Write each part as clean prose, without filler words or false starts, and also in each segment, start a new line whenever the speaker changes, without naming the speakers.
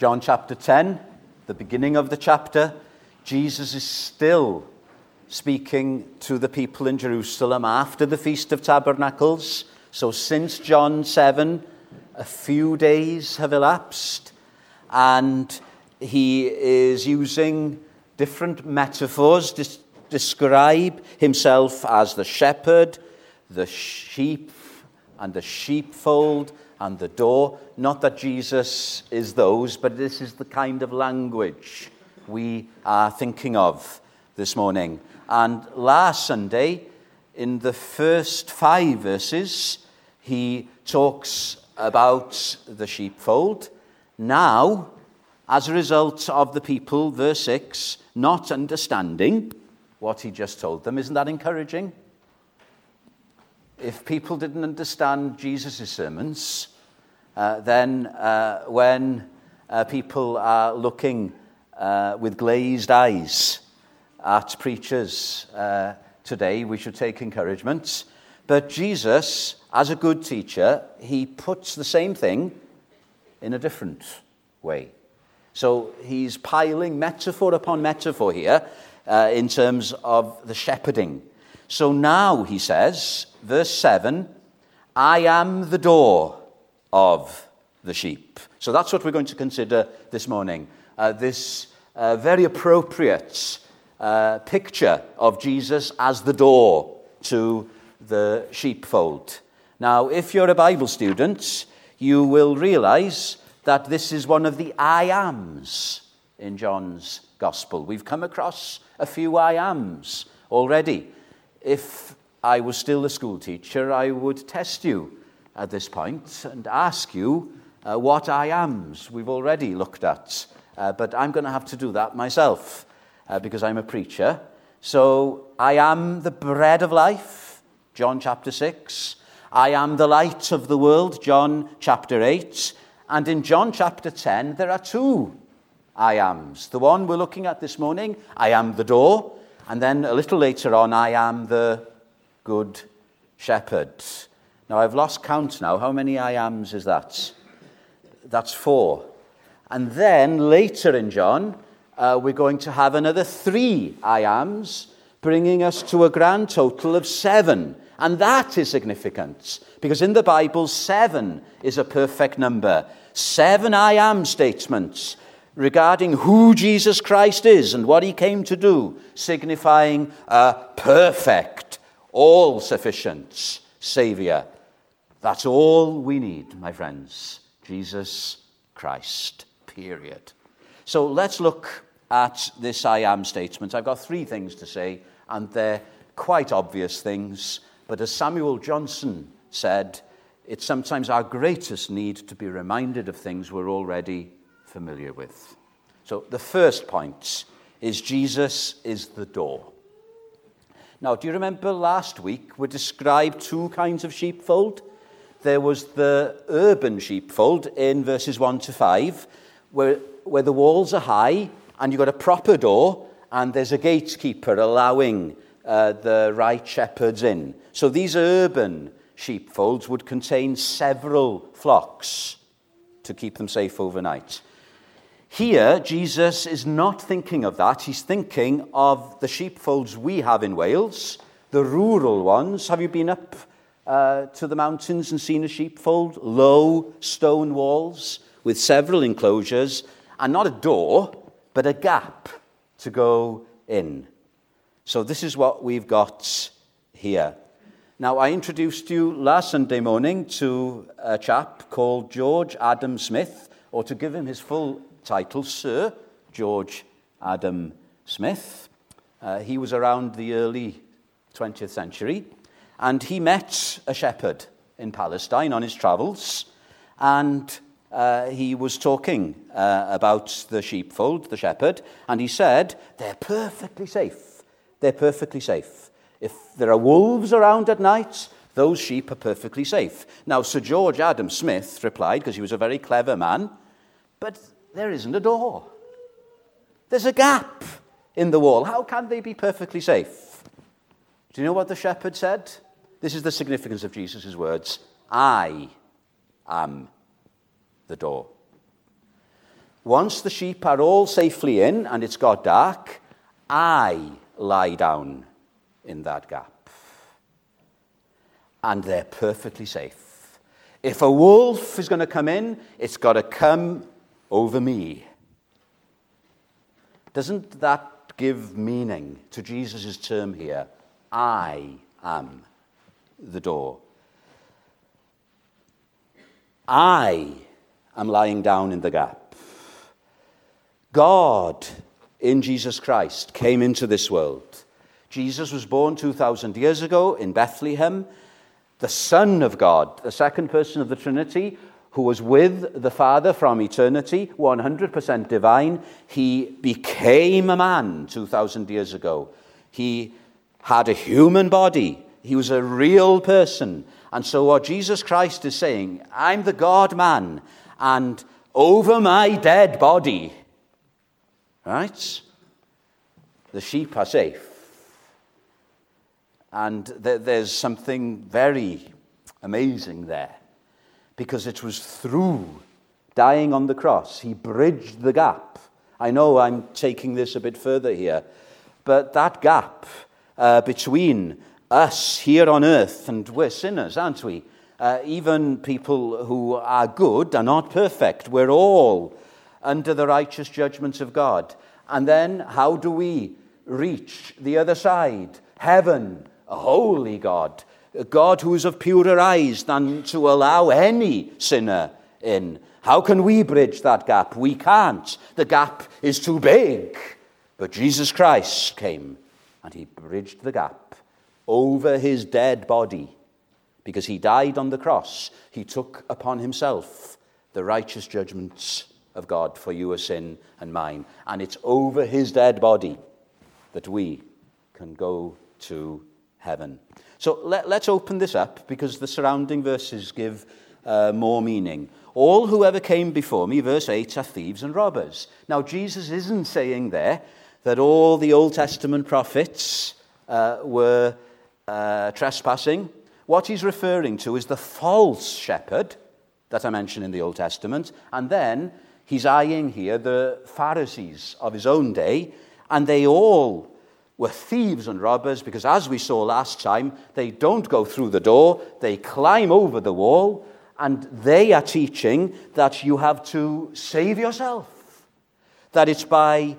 John chapter 10, the beginning of the chapter, Jesus is still speaking to the people in Jerusalem after the Feast of Tabernacles. So since John 7, a few days have elapsed, and he is using different metaphors to describe himself as the shepherd, the sheep, and the sheepfold, and the door. Not that Jesus is those, but this is the kind of language we are thinking of this morning. And last Sunday, in the first 5 verses, he talks about the sheepfold. Now, as a result of the people, verse 6, not understanding what he just told them, isn't that encouraging? If people didn't understand Jesus' sermons, then when people are looking with glazed eyes at preachers today, we should take encouragement. But Jesus, as a good teacher, he puts the same thing in a different way. So he's piling metaphor upon metaphor here in terms of the shepherding. So now he says, verse 7, I am the door of the sheep. So that's what we're going to consider this morning. This very appropriate picture of Jesus as the door to the sheepfold. Now, if you're a Bible student, you will realize that this is one of the I ams in John's Gospel. We've come across a few I ams already. If I was still a school teacher, I would test you at this point and ask you what I ams we've already looked at. But I'm going to have to do that myself because I'm a preacher. So I am the bread of life, John chapter 6. I am the light of the world, John chapter 8. And in John chapter 10, there are 2 I ams. The one we're looking at this morning, I am the door. And then a little later on, I am the good shepherd. Now, I've lost count now. How many I ams is that? That's 4. And then later in John, we're going to have another 3 I ams, bringing us to a grand total of 7. And that is significant, because in the Bible, 7 is a perfect number. 7 I am statements regarding who Jesus Christ is and what he came to do, signifying a perfect, all-sufficient Savior. That's all we need, my friends. Jesus Christ, period. So let's look at this I am statement. I've got 3 things to say, and they're quite obvious things. But as Samuel Johnson said, it's sometimes our greatest need to be reminded of things we're already familiar with. So the first point is Jesus is the door. Now, do you remember last week we described 2 kinds of sheepfold? There was the urban sheepfold in verses 1 to 5, where the walls are high and you've got a proper door and there's a gatekeeper allowing the right shepherds in. So these urban sheepfolds would contain several flocks to keep them safe overnight. Here, Jesus is not thinking of that. He's thinking of the sheepfolds we have in Wales, the rural ones. Have you been up to the mountains and seen a sheepfold? Low stone walls with several enclosures, and not a door, but a gap to go in. So this is what we've got here. Now, I introduced you last Sunday morning to a chap called George Adam Smith, or to give him his full title, Sir George Adam Smith. He was around the early 20th century, and he met a shepherd in Palestine on his travels, and he was talking about the sheepfold, the shepherd, and he said, they're perfectly safe. They're perfectly safe. If there are wolves around at night, those sheep are perfectly safe. Now, Sir George Adam Smith replied, because he was a very clever man, but there isn't a door. There's a gap in the wall. How can they be perfectly safe? Do you know what the shepherd said? This is the significance of Jesus' words. I am the door. once the sheep are all safely in and it's got dark, I lie down in that gap. And they're perfectly safe. If a wolf is going to come in, it's got to come over me. Doesn't that give meaning to Jesus' term here? I am the door. I am lying down in the gap. God, in Jesus Christ, came into this world. Jesus was born 2,000 years ago in Bethlehem. The Son of God, the second person of the Trinity, who was with the Father from eternity, 100% divine, he became a man 2,000 years ago. He had a human body. He was a real person. And so what Jesus Christ is saying, I'm the God-man, and over my dead body, right, the sheep are safe. And there's something very amazing there, because it was through dying on the cross, he bridged the gap. I know I'm taking this a bit further here, but that gap between us here on earth, and we're sinners, aren't we? Even people who are good are not perfect. We're all under the righteous judgments of God. And then how do we reach the other side? Heaven, a holy God, a God who is of purer eyes than to allow any sinner in. How can we bridge that gap? We can't. The gap is too big. But Jesus Christ came and he bridged the gap over his dead body, because he died on the cross. He took upon himself the righteous judgments of God for your sin and mine. And it's over his dead body that we can go to heaven. So let's open this up, because the surrounding verses give more meaning. All who ever came before me, verse 8, are thieves and robbers. Now, Jesus isn't saying there that all the Old Testament prophets were trespassing. What he's referring to is the false shepherd that I mentioned in the Old Testament. And then he's eyeing here the Pharisees of his own day, and they all were thieves and robbers, because as we saw last time, they don't go through the door, they climb over the wall, and they are teaching that you have to save yourself, that it's by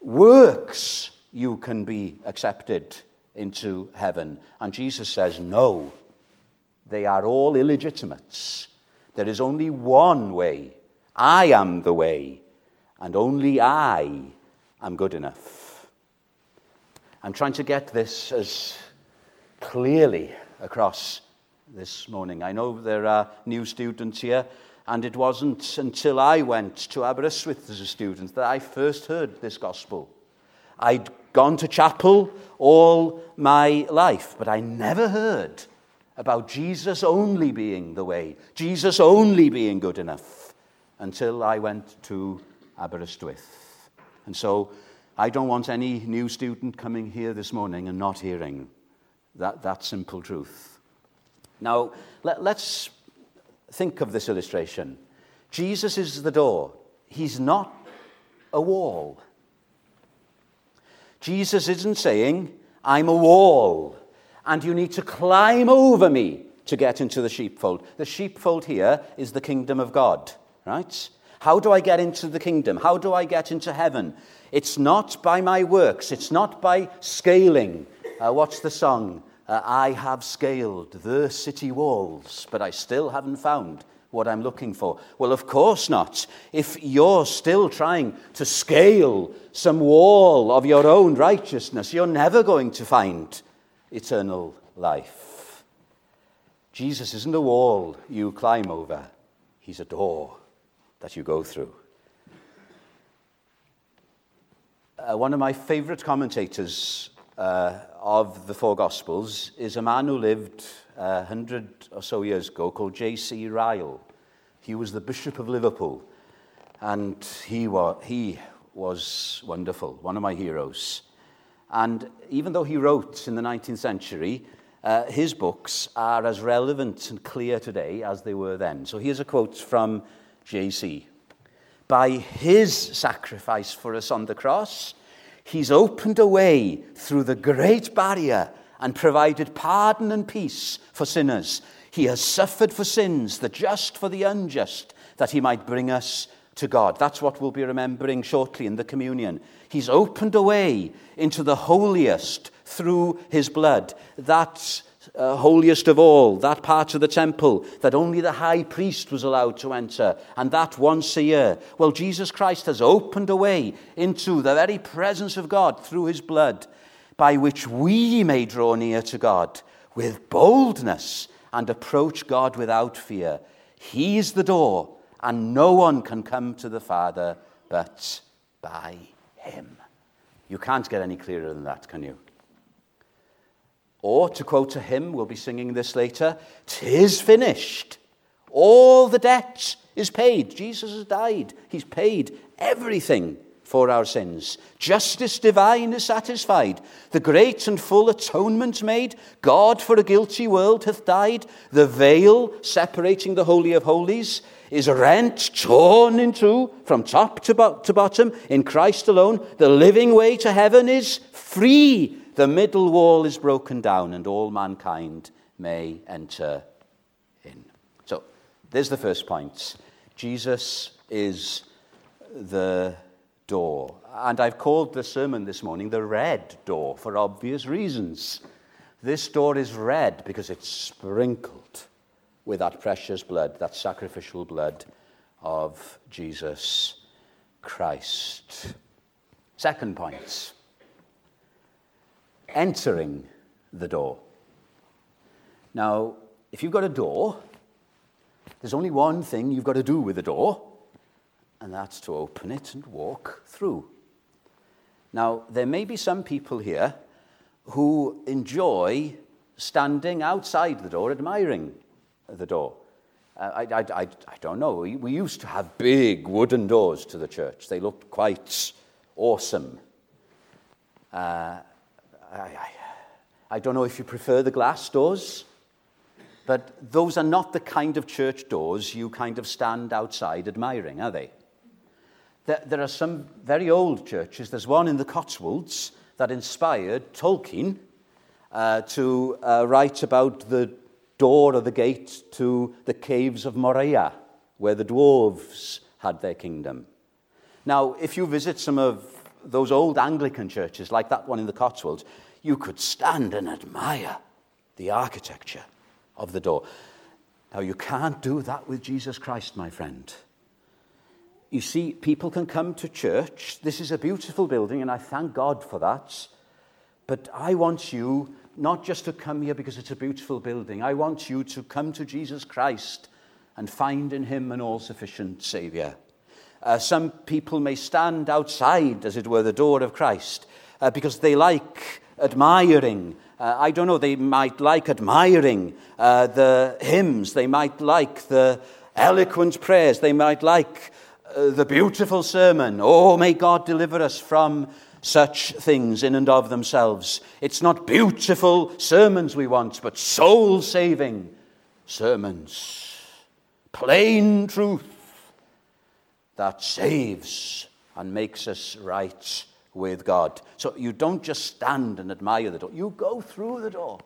works you can be accepted into heaven. And Jesus says, no, they are all illegitimates. There is only one way. I am the way, and only I am good enough. I'm trying to get this as clearly across this morning. I know there are new students here, and it wasn't until I went to Aberystwyth as a student that I first heard this gospel. I'd gone to chapel all my life, but I never heard about Jesus only being the way, Jesus only being good enough, until I went to Aberystwyth. And so I don't want any new student coming here this morning and not hearing that simple truth. Now, let's think of this illustration. Jesus is the door. He's not a wall. Jesus isn't saying, I'm a wall, and you need to climb over me to get into the sheepfold. The sheepfold here is the kingdom of God, right? How do I get into the kingdom? How do I get into heaven? It's not by my works. It's not by scaling. What's the song? I have scaled the city walls, but I still haven't found what I'm looking for. Well, of course not. If you're still trying to scale some wall of your own righteousness, you're never going to find eternal life. Jesus isn't a wall you climb over. He's a door that you go through. One of my favorite commentators of the four Gospels is a man who lived 100 or so years ago called J.C. Ryle. He was the Bishop of Liverpool, and he was wonderful, one of my heroes. And even though he wrote in the 19th century, his books are as relevant and clear today as they were then. So here's a quote from J.C. by his sacrifice for us on the cross, he's opened a way through the great barrier and provided pardon and peace for sinners. He has suffered for sins, the just for the unjust, that he might bring us to God. That's what we'll be remembering shortly in the communion. He's opened a way into the holiest through his blood. That holiest of all, that part of the temple that only the high priest was allowed to enter, and that once a year. Well, Jesus Christ has opened a way into the very presence of God through his blood, by which we may draw near to God with boldness and approach God without fear. He is the door, and no one can come to the Father but by him. You can't get any clearer than that, can you? Or, to quote a hymn, we'll be singing this later, "'Tis finished. All the debt is paid." Jesus has died. He's paid everything for our sins. Justice divine is satisfied. The great and full atonement made. God for a guilty world hath died. The veil separating the Holy of Holies is rent, torn in two, from top to bottom, in Christ alone. The living way to heaven is free. The middle wall is broken down, and all mankind may enter in. So, there's the first point. Jesus is the door. And I've called the sermon this morning the red door for obvious reasons. This door is red because it's sprinkled with that precious blood, that sacrificial blood of Jesus Christ. Second point. Entering the door. Now, if you've got a door, there's only one thing you've got to do with the door, and that's to open it and walk through. Now, there may be some people here who enjoy standing outside the door, admiring the door. I don't know. We used to have big wooden doors to the church. They looked quite awesome. I don't know if you prefer the glass doors, but those are not the kind of church doors you kind of stand outside admiring, are they? There are some very old churches. There's one in the Cotswolds that inspired Tolkien to write about the door or the gate to the caves of Moria, where the dwarves had their kingdom. Now, if you visit some of those old Anglican churches, like that one in the Cotswolds, you could stand and admire the architecture of the door. Now, you can't do that with Jesus Christ, my friend. You see, people can come to church. This is a beautiful building, and I thank God for that. But I want you not just to come here because it's a beautiful building. I want you to come to Jesus Christ and find in him an all-sufficient Savior. Some people may stand outside, as it were, the door of Christ because they like admiring. I don't know, they might like admiring the hymns. They might like the eloquent prayers. They might like the beautiful sermon. Oh, may God deliver us from such things in and of themselves. It's not beautiful sermons we want, but soul-saving sermons. Plain truth that saves and makes us right with God. So you don't just stand and admire the door. You go through the door.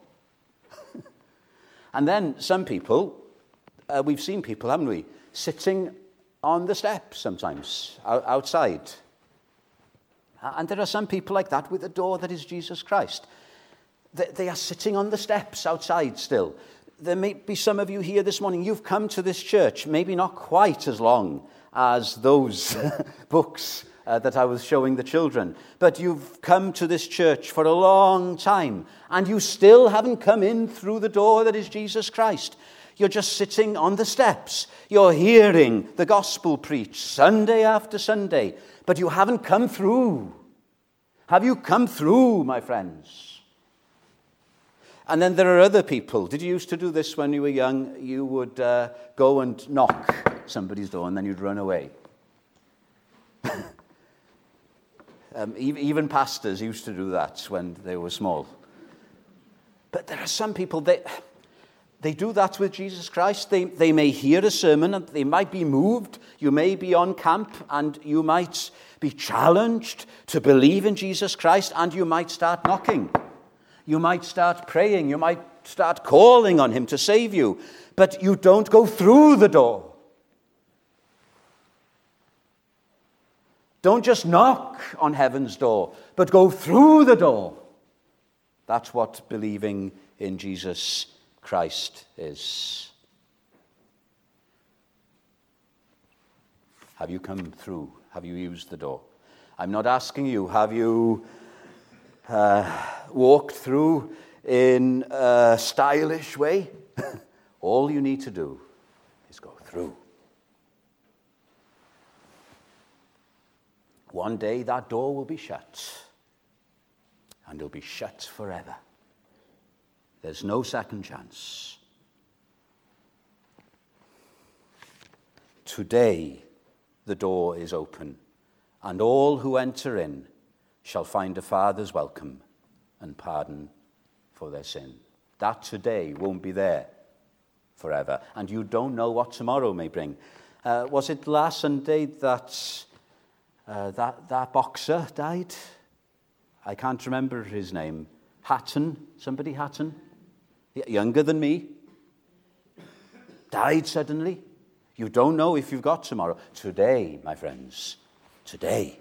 And then some people, we've seen people, haven't we, sitting on the steps sometimes, outside. And there are some people like that with a door that is Jesus Christ. They are sitting on the steps outside still. There may be some of you here this morning, you've come to this church, maybe not quite as long as those books that I was showing the children, but you've come to this church for a long time, and you still haven't come in through the door that is Jesus Christ. You're just sitting on the steps. You're hearing the gospel preached Sunday after Sunday, but you haven't come through. Have you come through, my friends? And then there are other people. Did you used to do this when you were young? You would go and knock somebody's door and then you'd run away. Even pastors used to do that when they were small. But there are some people, They do that with Jesus Christ. They may hear a sermon and they might be moved. You may be on camp and you might be challenged to believe in Jesus Christ, and you might start knocking. You might start praying. You might start calling on him to save you. But you don't go through the door. Don't just knock on heaven's door, but go through the door. That's what believing in Jesus Christ is. Have you come through? Have you used the door? I'm not asking you, have you walked through in a stylish way? All you need to do is go through. One day that door will be shut, and it'll be shut forever. There's no second chance. Today, the door is open, and all who enter in shall find a Father's welcome and pardon for their sin. That today won't be there forever, and you don't know what tomorrow may bring. Was it last Sunday that that boxer died? I can't remember his name. Hatton? Somebody Hatton? Younger than me. Died suddenly. You don't know if you've got tomorrow. Today, my friends. Today.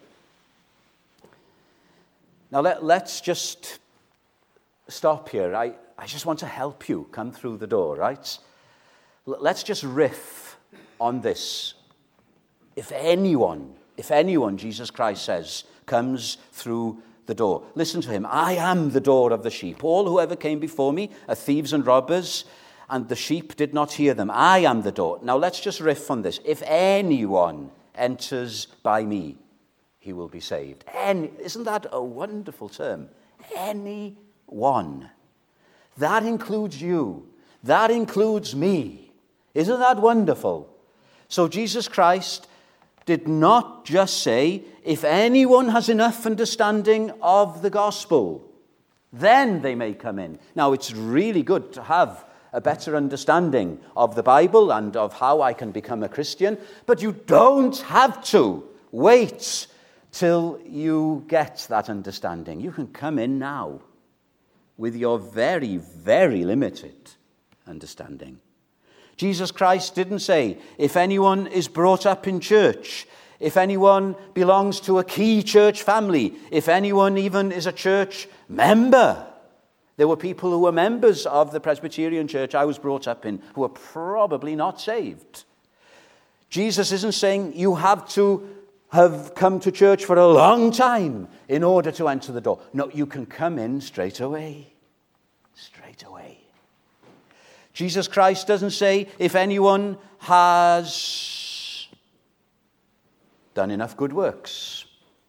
Now let's just stop here. I just want to help you come through the door, right? Let's just riff on this. If anyone, Jesus Christ says, comes through the door, listen to him. I am the door of the sheep. All who ever came before me are thieves and robbers, and the sheep did not hear them. I am the door. Now let's just riff on this. If anyone enters by me, he will be saved. Isn't that a wonderful term? Anyone. That includes you. That includes me. Isn't that wonderful? So Jesus Christ did not just say, if anyone has enough understanding of the gospel, then they may come in. Now, it's really good to have a better understanding of the Bible and of how I can become a Christian, but you don't have to wait till you get that understanding. You can come in now with your very, very limited understanding. Jesus Christ didn't say, if anyone is brought up in church, if anyone belongs to a key church family, if anyone even is a church member. There were people who were members of the Presbyterian church I was brought up in who were probably not saved. Jesus isn't saying you have to have come to church for a long time in order to enter the door. No, you can come in straight away. Straight away. Jesus Christ doesn't say if anyone has done enough good works,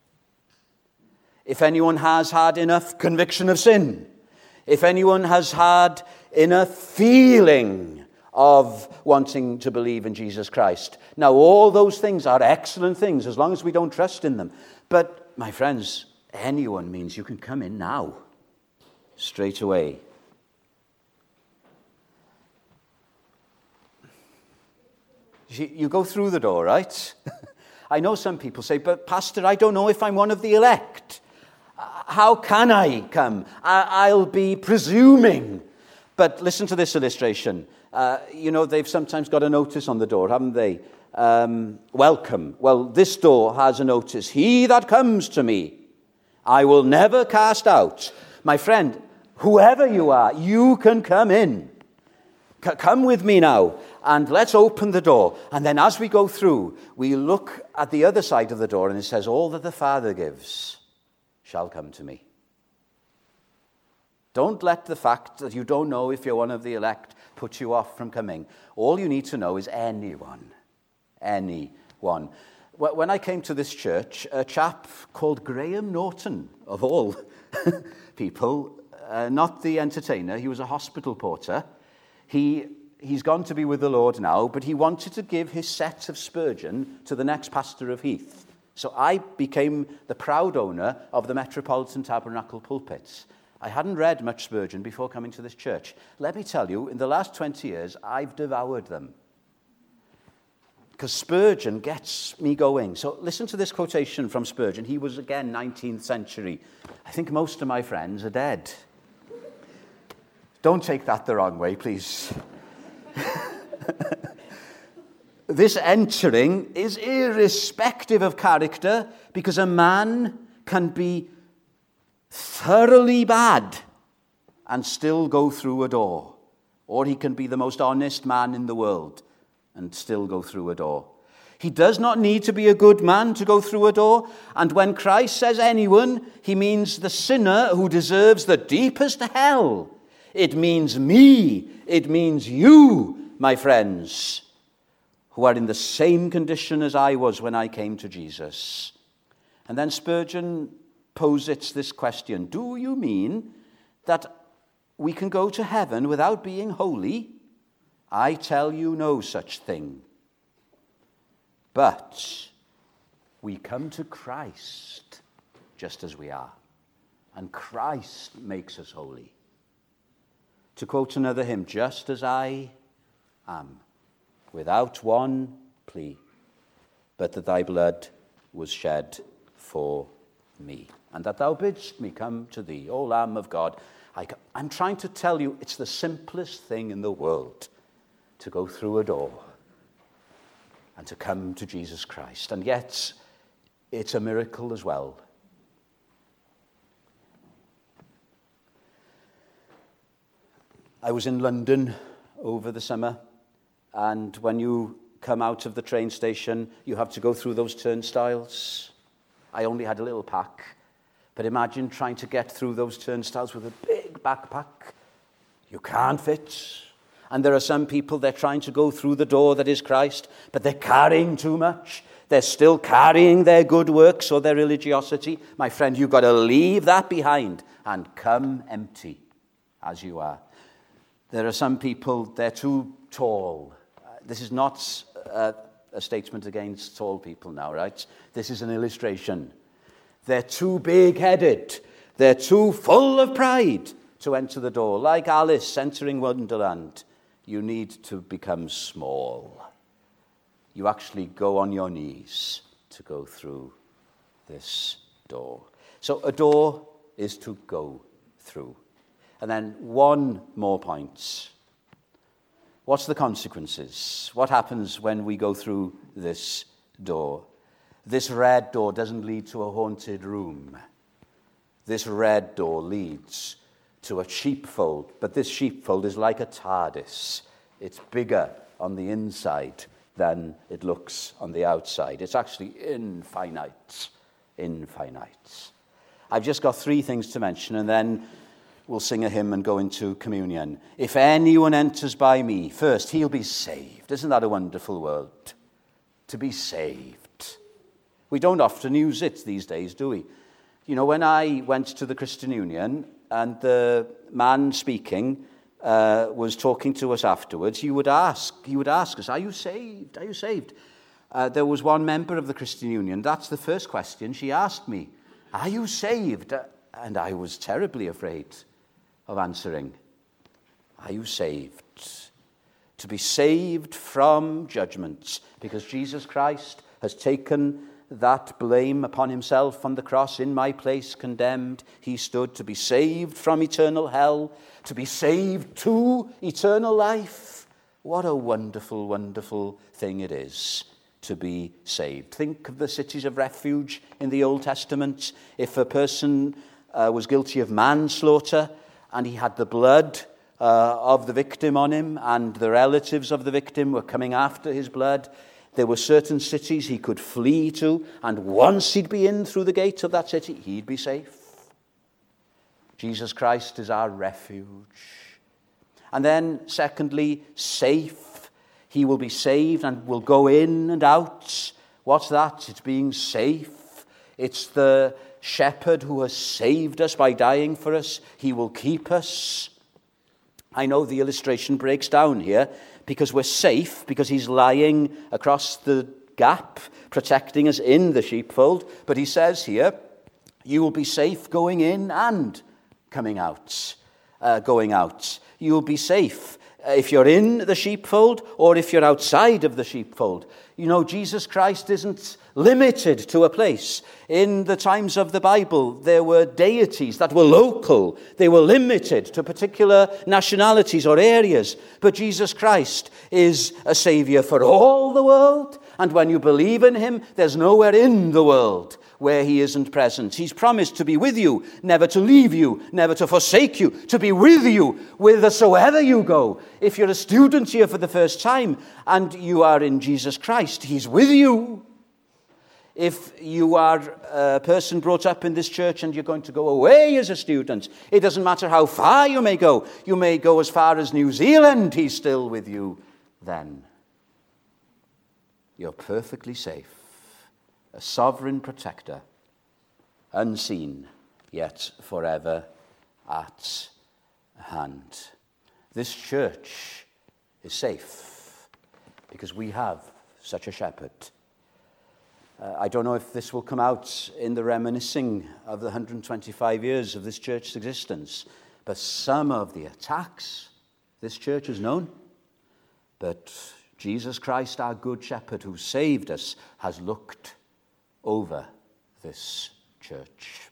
if anyone has had enough conviction of sin, if anyone has had enough feeling of wanting to believe in Jesus Christ. Now, all those things are excellent things as long as we don't trust in them. But, my friends, anyone means you can come in now, straight away. You go through the door, right? I know some people say, but Pastor, I don't know if I'm one of the elect. How can I come? I'll be presuming. But listen to this illustration. They've sometimes got a notice on the door, haven't they? Welcome. Well, this door has a notice. He that comes to me, I will never cast out. My friend, whoever you are, you can come in. Come with me now, and let's open the door. And then as we go through, we look at the other side of the door, and it says, all that the Father gives shall come to me. Don't let the fact that you don't know if you're one of the elect put you off from coming. All you need to know is anyone. Anyone. When I came to this church, a chap called Graham Norton, of all people, not the entertainer, he was a hospital porter. He's gone to be with the Lord now, but he wanted to give his set of Spurgeon to the next pastor of Heath. So I became the proud owner of the Metropolitan Tabernacle pulpits. I hadn't read much Spurgeon before coming to this church. Let me tell you, in the last 20 years, I've devoured them. Because Spurgeon gets me going. So listen to this quotation from Spurgeon. He was, again, 19th century. I think most of my friends are dead. Don't take that the wrong way, please. This entering is irrespective of character, because a man can be thoroughly bad and still go through a door. Or he can be the most honest man in the world and still go through a door. He does not need to be a good man to go through a door. And when Christ says anyone, he means the sinner who deserves the deepest hell. It means me. It means you, my friends, who are in the same condition as I was when I came to Jesus. And then Spurgeon posits this question: do you mean that we can go to heaven without being holy? I tell you no such thing. But we come to Christ just as we are, and Christ makes us holy. To quote another hymn, just as I am, without one plea, but that thy blood was shed for me, and that thou bidst me come to thee, O Lamb of God. I'm trying to tell you, it's the simplest thing in the world to go through a door and to come to Jesus Christ. And yet, it's a miracle as well. I was in London over the summer, and when you come out of the train station, you have to go through those turnstiles. I only had a little pack, but imagine trying to get through those turnstiles with a big backpack. You can't fit. And there are some people, they're trying to go through the door that is Christ, but they're carrying too much. They're still carrying their good works or their religiosity. My friend, you've got to leave that behind and come empty as you are. There are some people, they're too tall. This is not a statement against tall people now, right? This is an illustration. They're too big-headed. They're too full of pride to enter the door. Like Alice entering Wonderland, you need to become small. You actually go on your knees to go through this door. So a door is to go through. And then one more point. What's the consequences? What happens when we go through this door? This red door doesn't lead to a haunted room. This red door leads to a sheepfold, but this sheepfold is like a TARDIS. It's bigger on the inside than it looks on the outside. It's actually infinite. I've just got 3 things to mention, and then we'll sing a hymn and go into communion. If anyone enters by me, first, he'll be saved. Isn't that a wonderful word? To be saved. We don't often use it these days, do we? You know, when I went to the Christian Union and the man speaking was talking to us afterwards, he would ask us, are you saved? Are you saved? There was one member of the Christian Union, that's the first question she asked me. Are you saved? And I was terribly afraid of answering. Are you saved? To be saved from judgment, because Jesus Christ has taken that blame upon himself on the cross. In my place condemned, he stood to be saved from eternal hell, to be saved to eternal life. What a wonderful, wonderful thing it is to be saved. Think of the cities of refuge in the Old Testament. If a person was guilty of manslaughter and he had the blood of the victim on him, and the relatives of the victim were coming after his blood, there were certain cities he could flee to, and once he'd be in through the gates of that city, he'd be safe. Jesus Christ is our refuge. And then, secondly, safe. He will be saved and will go in and out. What's that? It's being safe. It's the shepherd who has saved us by dying for us. He will keep us. I know the illustration breaks down here because we're safe, because he's lying across the gap, protecting us in the sheepfold. But he says here, you will be safe going in and coming out, going out. You'll be safe if you're in the sheepfold or if you're outside of the sheepfold. You know, Jesus Christ isn't limited to a place. In the times of the Bible, there were deities that were local. They were limited to particular nationalities or areas. But Jesus Christ is a Savior for all the world. And when you believe in him, there's nowhere in the world where he isn't present. He's promised to be with you, never to leave you, never to forsake you, to be with you whithersoever you go. If you're a student here for the first time and you are in Jesus Christ, he's with you. If you are a person brought up in this church and you're going to go away as a student, it doesn't matter how far you may go. You may go as far as New Zealand, he's still with you then. You're perfectly safe. A sovereign protector, unseen, yet forever at hand. This church is safe because we have such a shepherd. I don't know if this will come out in the reminiscing of the 125 years of this church's existence, but some of the attacks this church has known, but Jesus Christ, our good shepherd who saved us, has looked over this church.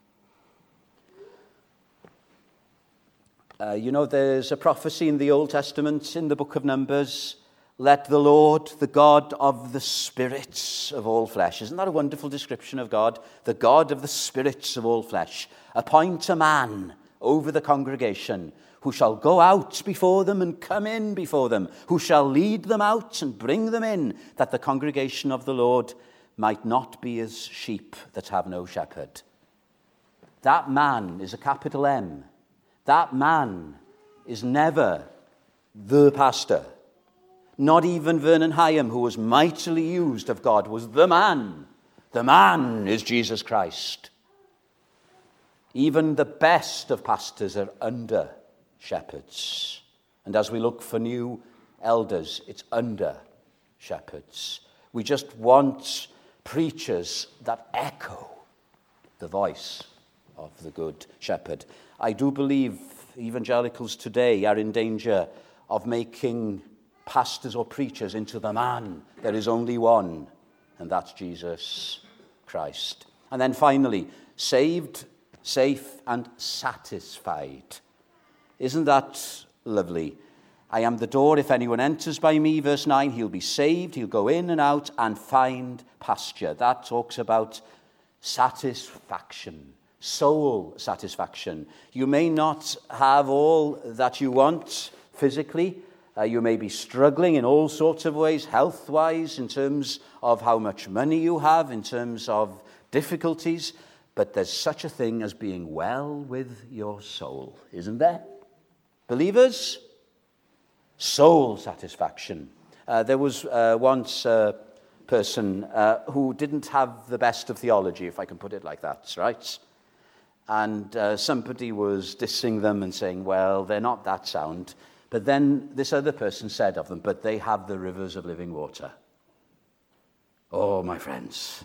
You know, there's a prophecy in the Old Testament, in the book of Numbers, let the Lord, the God of the spirits of all flesh. Isn't that a wonderful description of God? The God of the spirits of all flesh. Appoint a man over the congregation who shall go out before them and come in before them, who shall lead them out and bring them in, that the congregation of the Lord might not be as sheep that have no shepherd. That man is a capital M. That man is never the pastor. Not even Vernon Hyam, who was mightily used of God, was the man. The man is Jesus Christ. Even the best of pastors are under shepherds. And as we look for new elders, it's under shepherds. We just want preachers that echo the voice of the good shepherd. I do believe evangelicals today are in danger of making pastors or preachers into the man. There is only one, and that's Jesus Christ. And then finally, saved, safe, and satisfied. Isn't that lovely? I am the door. If anyone enters by me, verse 9, he'll be saved. He'll go in and out and find pasture. That talks about satisfaction, soul satisfaction. You may not have all that you want physically. You may be struggling in all sorts of ways, health-wise, in terms of how much money you have, in terms of difficulties. But there's such a thing as being well with your soul, isn't there? Believers? Soul satisfaction. There was once a person who didn't have the best of theology, if I can put it like that, right? And somebody was dissing them and saying, well, they're not that sound. But then this other person said of them, but they have the rivers of living water. Oh, my friends,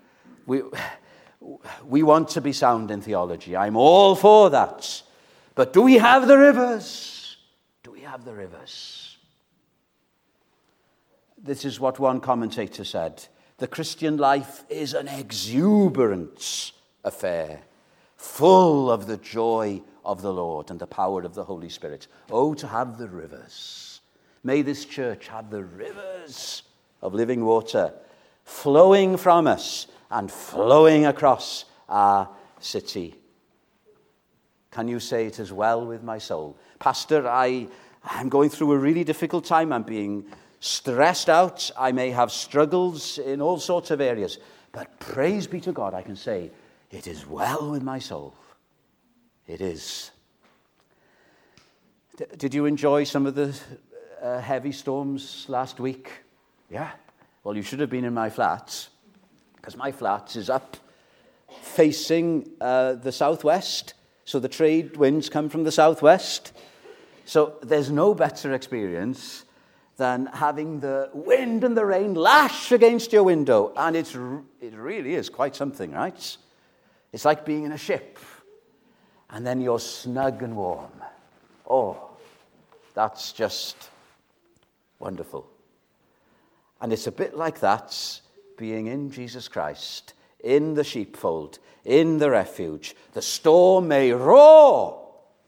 we want to be sound in theology. I'm all for that. But do we have the rivers? Do we have the rivers? This is what one commentator said. The Christian life is an exuberant affair, full of the joy of the Lord and the power of the Holy Spirit. Oh, to have the rivers. May this church have the rivers of living water flowing from us and flowing across our city. Can you say it as well with my soul? Pastor, I'm going through a really difficult time. I'm being stressed out. I may have struggles in all sorts of areas. But praise be to God, I can say, it is well with my soul. It is. Did you enjoy some of the heavy storms last week? Yeah. Well, you should have been in my flat, because my flat is up facing the southwest. So the trade winds come from the southwest. So there's no better experience than having the wind and the rain lash against your window. And it really is quite something, right? It's like being in a ship. and then you're snug and warm. Oh, that's just wonderful. And it's a bit like that, being in Jesus Christ, in the sheepfold, in the refuge. The storm may roar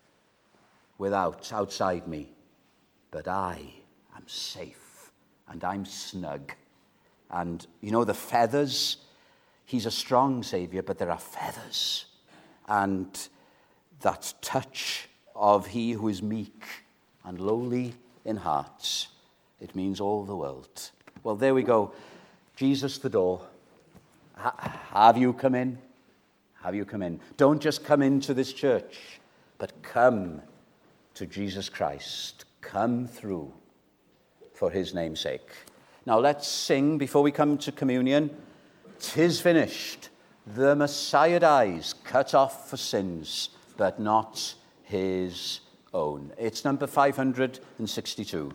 outside me, but I am safe and I'm snug. And you know, the feathers, he's a strong Saviour, but there are feathers. And that touch of he who is meek and lowly in heart, it means all the world. Well, there we go. Jesus the door. Have you come in? Have you come in? Don't just come into this church, but come to Jesus Christ. Come through for his name's sake. Now let's sing before we come to communion. 'Tis finished. The Messiah dies, cut off for sins, but not his own. It's number 562.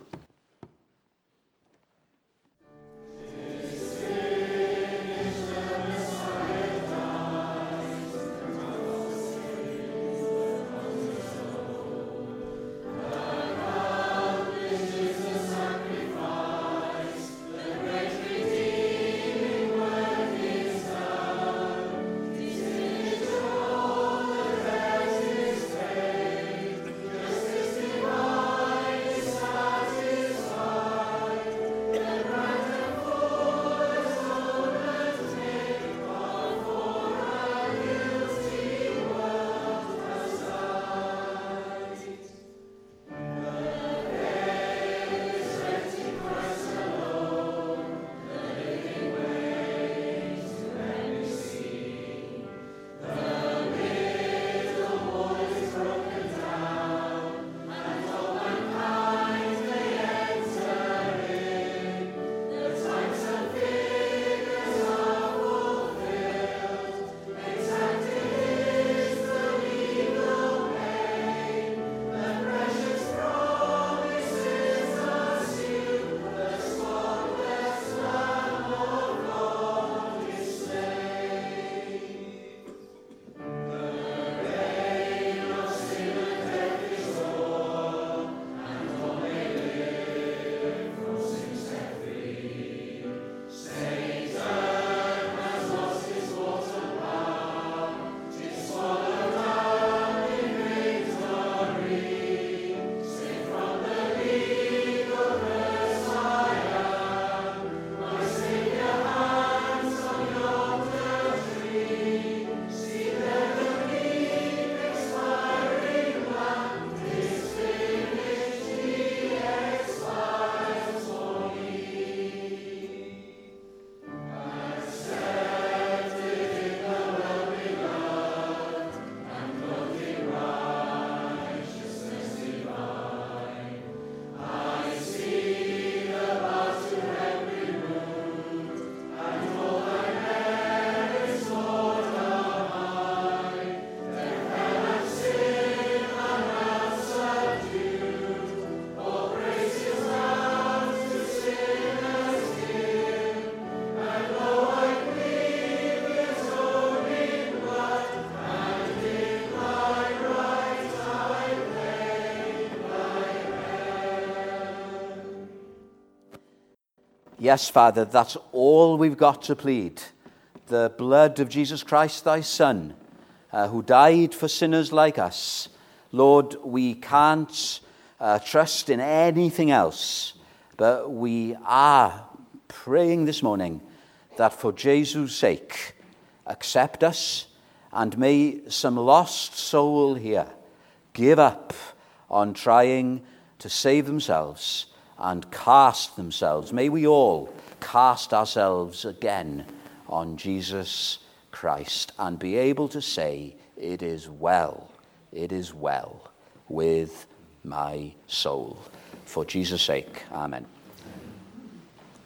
Yes, Father, that's all we've got to plead. The blood of Jesus Christ, thy Son, who died for sinners like us. Lord, we can't trust in anything else, but we are praying this morning that for Jesus' sake, accept us, and may some lost soul here give up on trying to save themselves and cast themselves. May we all cast ourselves again on Jesus Christ and be able to say, it is well with my soul. For Jesus' sake, amen.